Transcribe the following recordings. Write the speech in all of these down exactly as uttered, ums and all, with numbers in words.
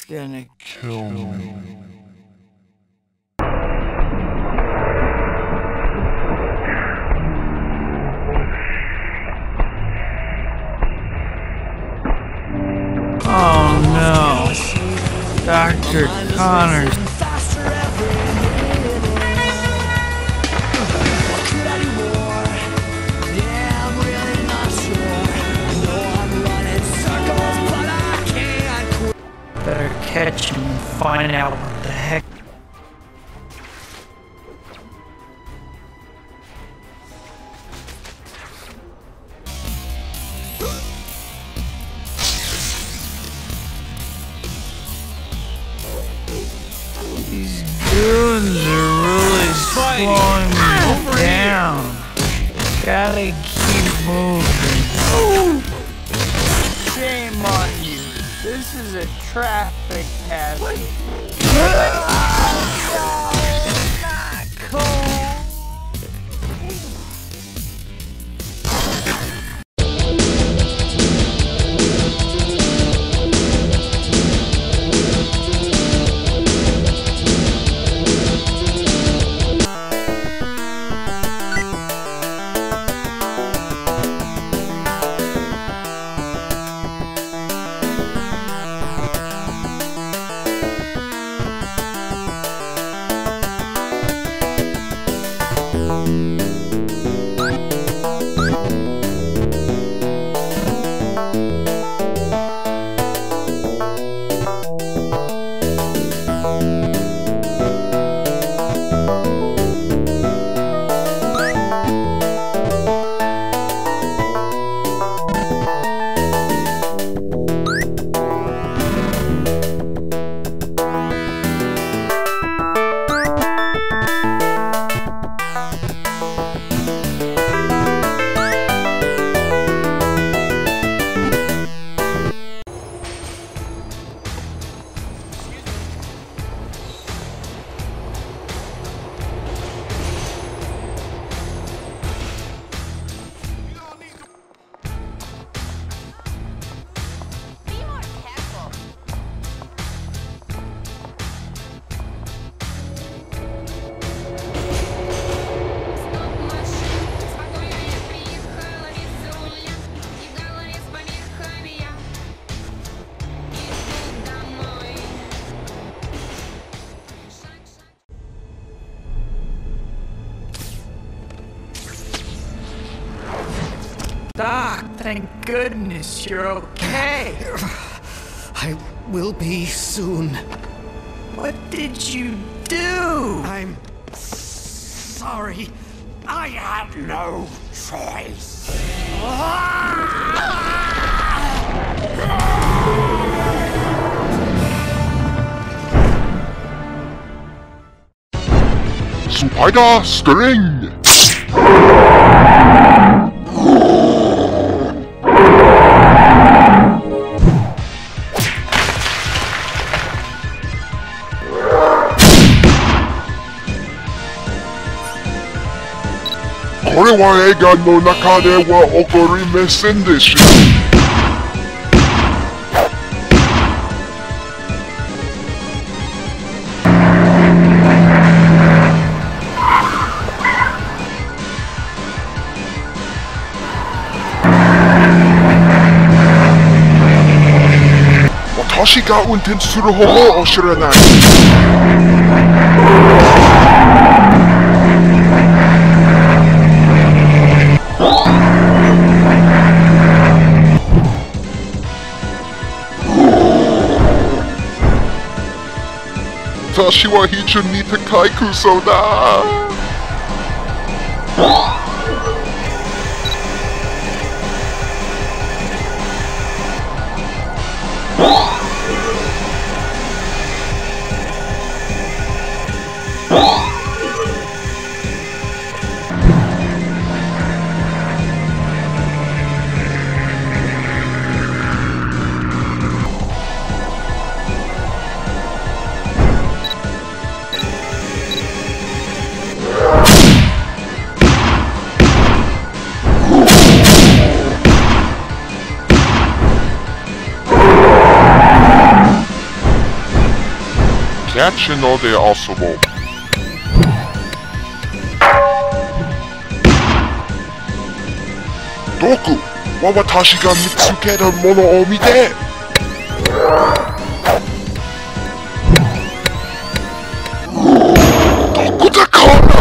gonna kill me. Oh no, Doctor Connors. Better catch him and find out what the heck. These goons are really slowing me down. Gotta keep moving. Shame on you. This is a traffic hazard. Not cool. Doc, thank goodness you're okay. I will be soon. What did you do? I'm sorry. I have no choice. Spider String! Kore wa eiga no naka de wa okorimasen deshu. Watashi ga unten suru homo o shiranai. Watashi wa hiju ni takai kuso da. reaction or they also won't. Doku, wa watashi ga mitsukeru mono o mite! Doku da kana?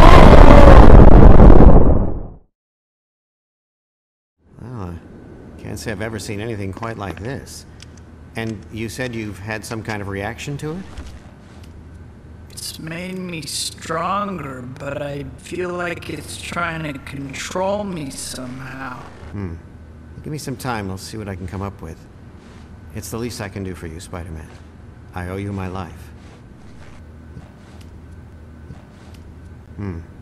Well, I can't say I've ever seen anything quite like this. And you said you've had some kind of reaction to it? It's made me stronger, but I feel like it's trying to control me somehow. Hmm. Give me some time, I'll see what I can come up with. It's the least I can do for you, Spider-Man. I owe you my life. Hmm.